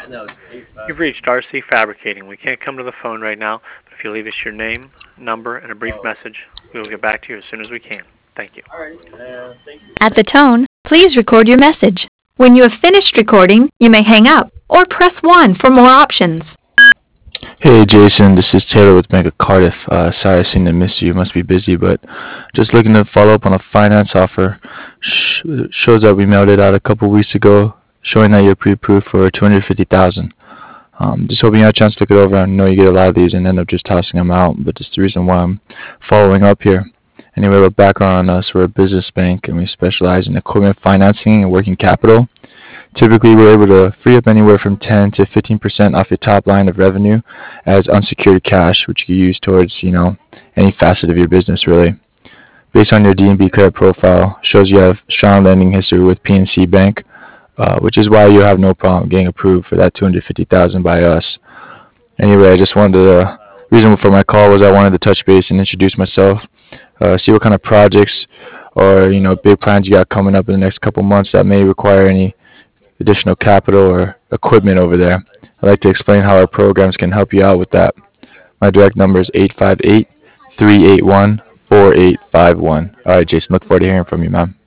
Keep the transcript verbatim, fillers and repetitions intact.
You've reached R C Fabricating. We can't come to the phone right now, but if you leave us your name, number, and a brief message, we will get back to you as soon as we can. Thank you. At the tone, please record your message. When you have finished recording, you may hang up or press one for more options. Hey Jason, this is Taylor with Bank of Cardiff. Uh, sorry I seem to miss you. Must be busy, but just looking to follow up on a finance offer. Sh- shows that we mailed it out a couple weeks ago, showing that you're pre-approved for two hundred fifty thousand. Um, just hoping you had a chance to look it over. I know you get a lot of these and end up just tossing them out, but it's the reason why I'm following up here. Anyway, a little background on us. We're a business bank and we specialize in equipment financing and working capital. Typically, we're able to free up anywhere from ten to fifteen percent off your top line of revenue as unsecured cash, which you use towards, you know, any facet of your business, really. Based on your D and B credit profile, shows you have strong lending history with P N C Bank, uh, which is why you have no problem getting approved for that two hundred fifty thousand dollars by us. Anyway, I just wanted to, uh, reason for my call was I wanted to touch base and introduce myself, uh, see what kind of projects or, you know, big plans you got coming up in the next couple months that may require any additional capital or equipment over there. I'd like to explain how our programs can help you out with that. My direct number is eight five eight, three eight one, four eight five one. All right, Jason, look forward to hearing from you, man.